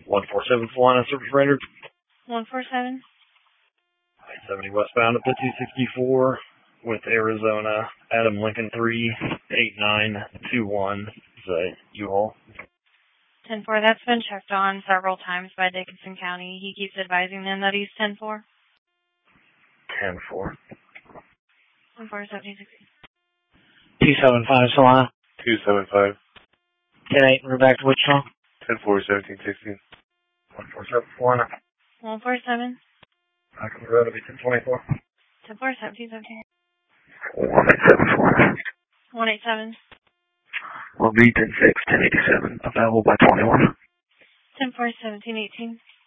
147 Solana service rendered. 147. 70 westbound up to 264 with Arizona, Adam Lincoln 38921 is a U-Haul. 10-4, that's been checked on several times by Dickinson County. He keeps advising them that he's 10-4. 10-4. 10-4, 70-60. 275 Solana. 275. 10-8, we're back to Wichita. 10-4, 17-16. 147 Solana. 147. Back on the road, it'll be 1024. 10-4, 17-17. 187 Solana. 187. Will be 10-6, 1087, available by 21. 10-4, 17-18.